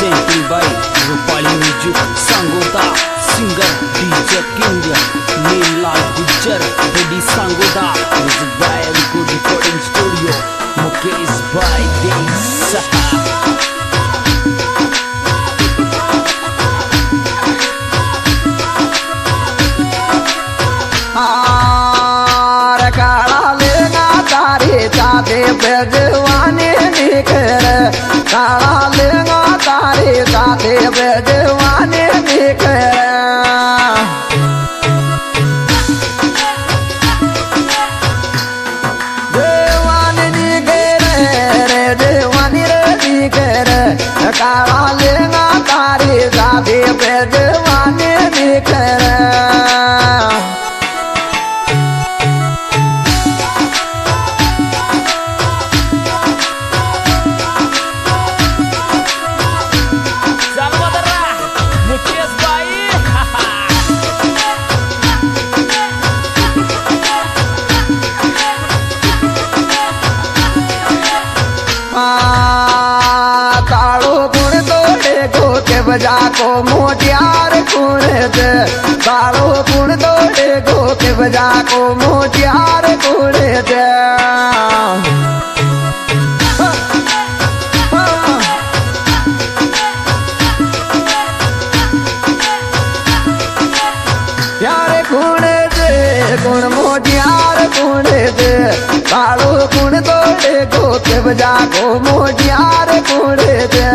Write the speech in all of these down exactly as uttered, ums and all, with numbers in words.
presenting by Rupali Music Sangoda singer D J King Neelal Gujjar Ready Sangoda music by Good Recording Studio Mukesh by Desa चादे पे जवानी निखर काला लेगा तारे चादे पे जवानी निखर जवानी निखर रे जवानी रे निखर काला लेगा तारे चादे पे जवानी निखर बजा को मोटियार कुणे दे कालो कुण दौड़े गो के बजा को मोटियार कुणे दे यार कुणे दे कुण मोटियार कुणे दे कालो कुण दौड़े गो के बजा को मोटियार कुणे दे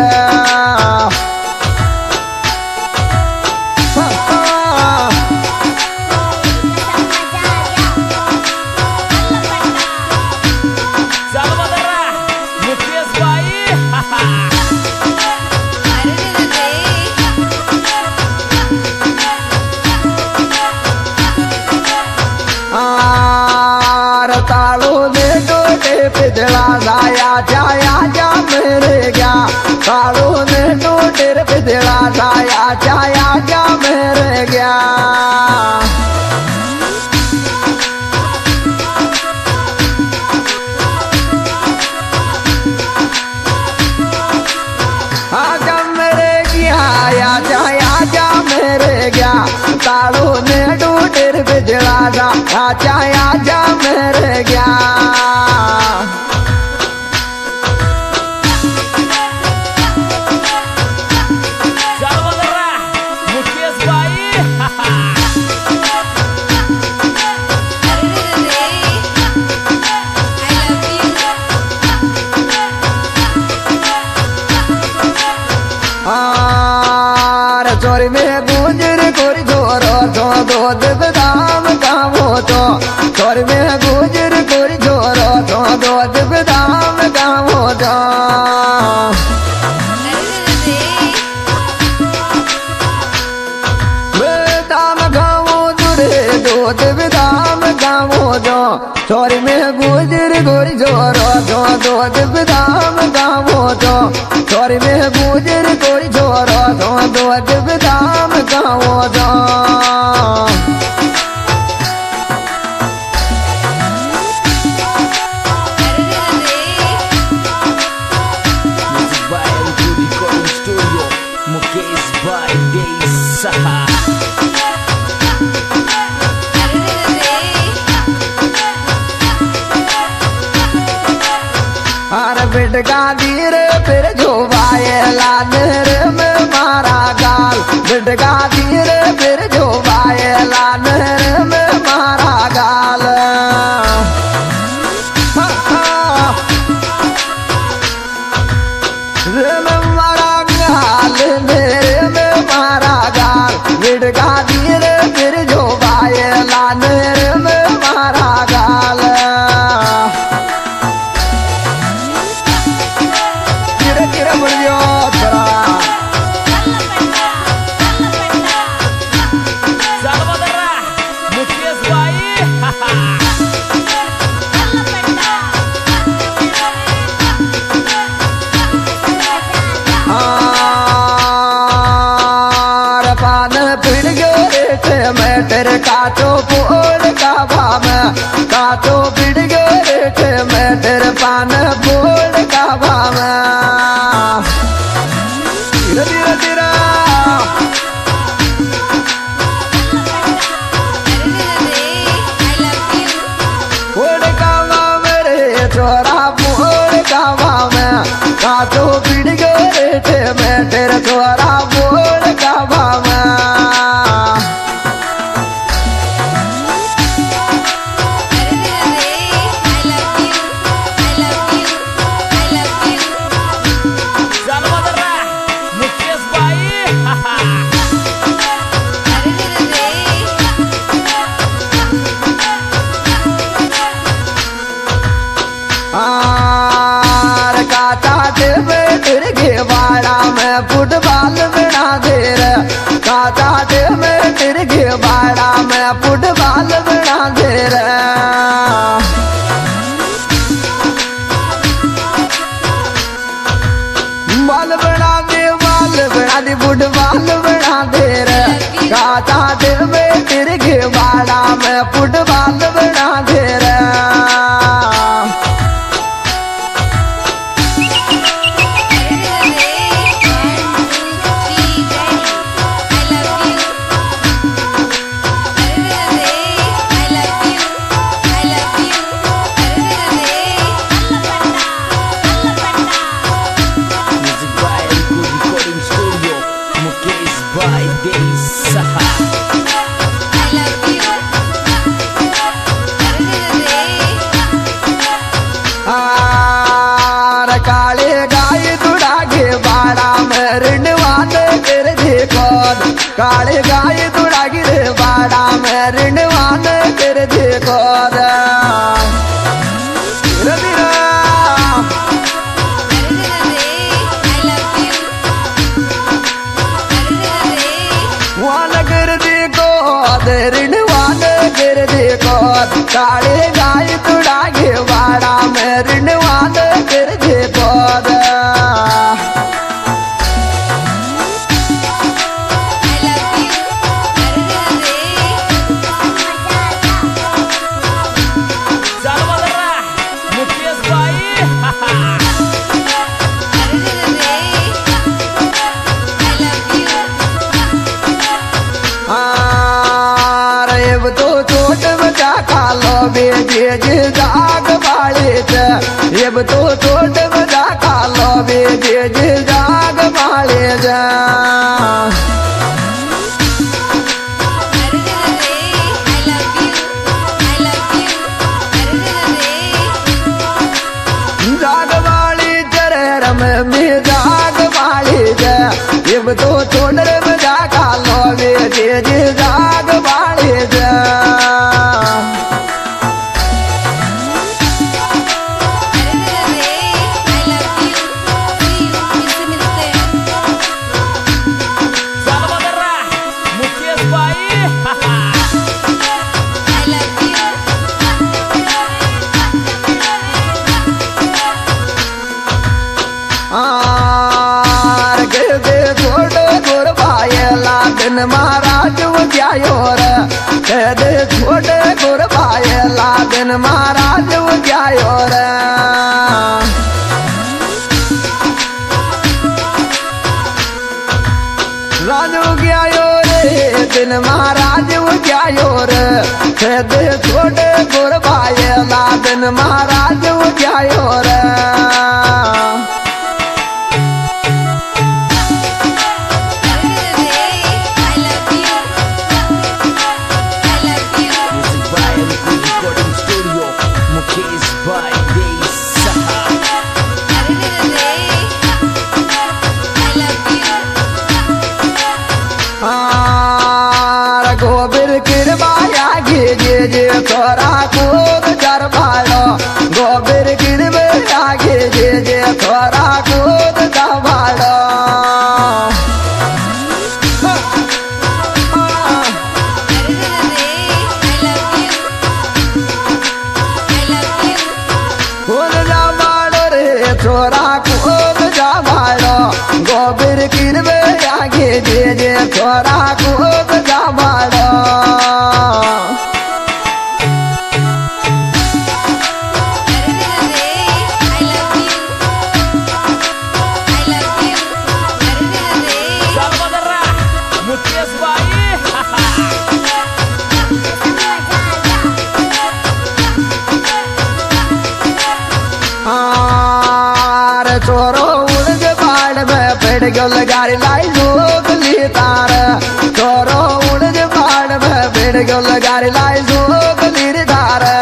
पिछड़ा साया छाया जा मेरे क्या कालो ने टोटेर पिछड़ा साया छाया जा मेरे क्या आजा मेरे क्या या छाया जा मेरे क्या कालो ने टोटेर पिछड़ा साया छाया जा मेरे क्या चोरी में गुजर कोरी छोरो तो दो दिवदाम गावो तो चोरी में गुजर कोरी छोरो तो दो दिवदाम गावो तो बेदाम गावो जुड़े दो दिवदाम गावो तो चोरी में गुजर कोरी छोरो तो दो दिवदाम गावो तो चोरी में गुजर कोरी छोरो तो दो दिवदाम गावो तो music by Good Recording Studio Mukesh by Desa बिटका धीरे फिर जो वायला नहर में मारा गाल बिटका धीरे फिर जो वायला नहर में मारा गाल रे में मारा गाल नहर में मारा गाल बिटका धीरे फिर जो वायला नहर में मारा गाल मेटर काचो फूल का भाव काचो बिड़ गए मेटर पान फूल का भाव पाछो पीड़ गयो रेठे में तेरे छोरा बोल का भामा वाड़ा में फुटबॉल बना दे रे काटा दे में तिरगे वाड़ा में फुटबॉल बना दे रे बॉल बना दे बॉल बना दे फुटबॉल बना दे रे काटा दे में तिरगे वाड़ा में फुटबॉल बना दे रे काले गाय दुड़ागे बाड़ा में रिंडवान कर दे कौन काले गाय दुड़ागी रे बाड़ा में रिंडवान कर दे कौन कर दे कौन रिंडवान कर दे कौन काले गाय दुड़ागे बाड़ा में रिंडवान कर दे कौन तो छोट बचा खालो बेजे जे जाग बाड़े ये तो छोट बचा खालो बेजे जे जाग बाड़े जा जाग बाड़ी चरम में जाग बाड़े जा ये तो छोट बचा खालो बेजे जे जाग बाड़े जा दिन महाराज वो क्या योर दे छोटे गुर भाईला दिन महाराज वो क्या योर राजू क्या योर दिन महाराज वो क्या योर दे छोटे गुर भाईला दिन महाराज वो क्या योर गोबिर किरबाया गे जे जे थोरा कूद चर भाड़ो गोबिर किरबाया गे जे जे थोरा कूद भाड़ो कूद जा भाड़ो रे थोरा कूद जा भाड़ो गोबिर किरबाया गे जे जे थोरा कूद जा भाड़ो तारे छोरो उड़ज बाड़ में पेड़ गयो लगारी लाई जोगली तारे छोरो उड़ज बाड़ में पेड़ गयो लगारी लाई जोगली रे तारे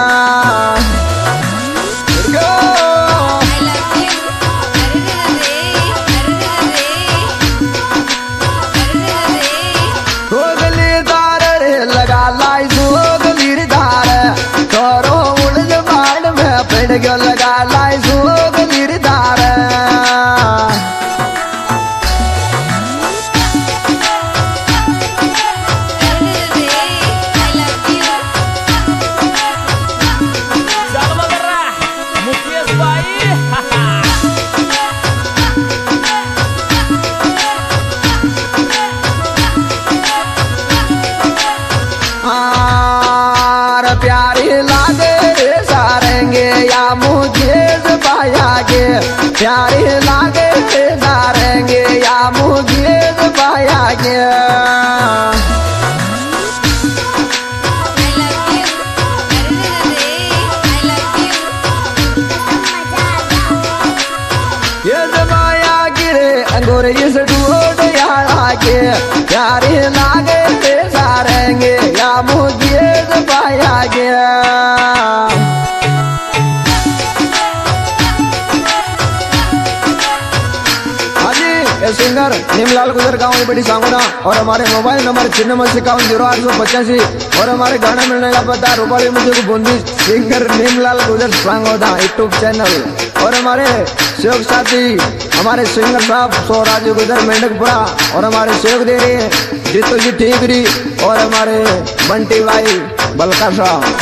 गयो लगा लाई जोग निर्धार प्यारी लागे रे सारेंगे या मुझे पाया गे प्यारी लागे रे सारेंगे या मुझे पाया गे ये जमाया गिरे अंगूर इस ढूंढ यार के प्यारी लागे रे सारेंगे या मुझे पाया गया सिंगर नीमलाल गुजर गाँव बड़ी सांगोना और हमारे मोबाइल नंबर छिन्नवे से इक्यावन जीरो आठ सौ पचासी और हमारे गाना मिलने का पता रूपाली मुझे बूंदी सिंगर नीमलाल गुजर सांगोना यूट्यूब चैनल और हमारे सहयोग साथी हमारे सिंगर साहब सोराज गुजर मेंढकपुरा और हमारे सहयोग दे रहे हैं जीतू जी ठीकरी और हमारे बंटी भाई बलका साहब।